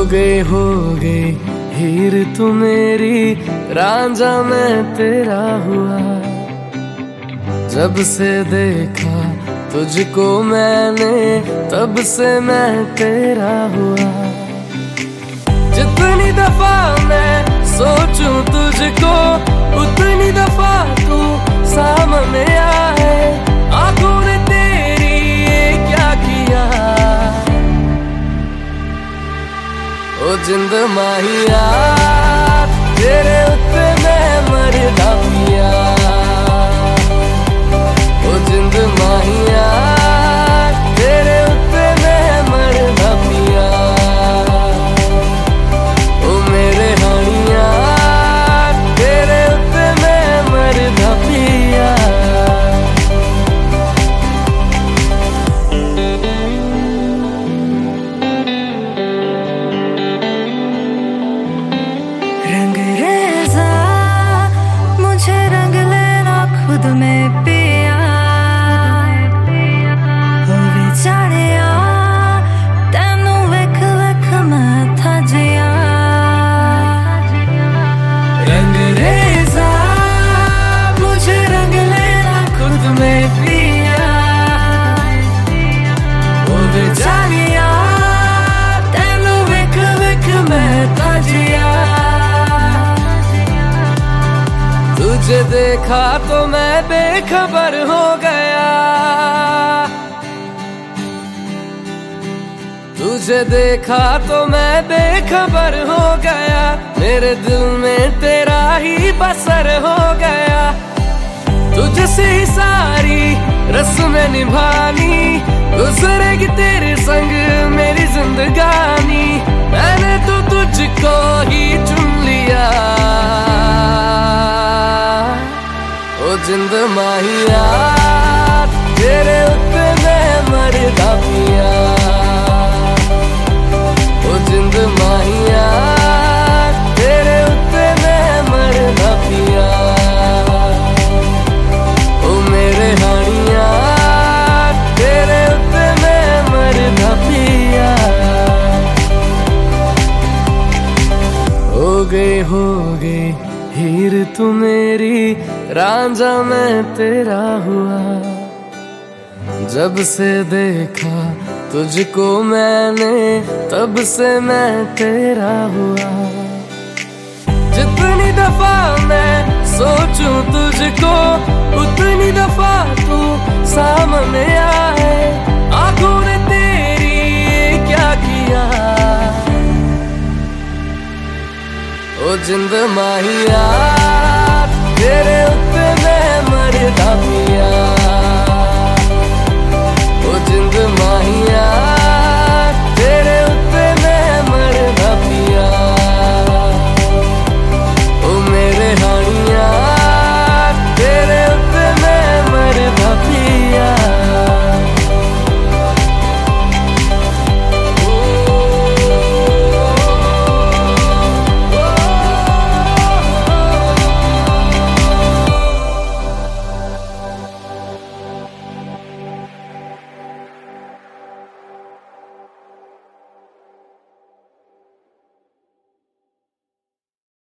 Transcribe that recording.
हो गई हीर तू मेरी, रांझा मैं तेरा हुआ। जब से देखा तुझको मैंने, तब से मैं तेरा हुआ। जितनी दफा मैं सोचूं तुझको, उतनी दफा तू सामने आए। आंखों ने तेरी ये क्या किया, ओ जिंद माहिया तेरे उत्ते मैं मरदा पिया। ओ जिंद माहिया तेरे उत्ते मैं मरदा पिया। ओ मेरे हानिया तेरे उत्ते मैं मरदा पिया। रंगरेज़ा मुझे रंग लेना खुद में पिया। हो विचारिया तेनू वेख वेख मैं था जिया। रंगरेज़ा मुझे रंग लेना खुद में पिया। हो विचारिया तेनू वेख वेख मैं था जिया। तुझे देखा तो मैं बेखबर हो गया। तुझे देखा तो मैं बेखबर हो गया। मेरे दिल में तेरा ही बसर हो गया। तुझसे ही सारी रस्में निभानी, गुजरेगी तेरे संग मेरी जिंदगानी। मैंने तो तुझको ही चुन लिया, ओ जिंद माहिया तेरे उत्ते मैं मरदा पिया। ओ जिंद माहिया तेरे उत्ते मैं मरदा पिया। ओ मेरे हानिया तेरे उत्ते मैं मरदा पिया। हो गई हीर तू मेरी, रांझा मैं तेरा हुआ। जब से देखा तुझको मैंने, तब से मैं तेरा हुआ। जितनी दफा मैं सोचूं तुझको, उतनी दफा तू सामने आए। आंखों ने तेरी ये क्या किया, ओ जिंद माहिया तेरे उत्ते मैं मरदा पिया।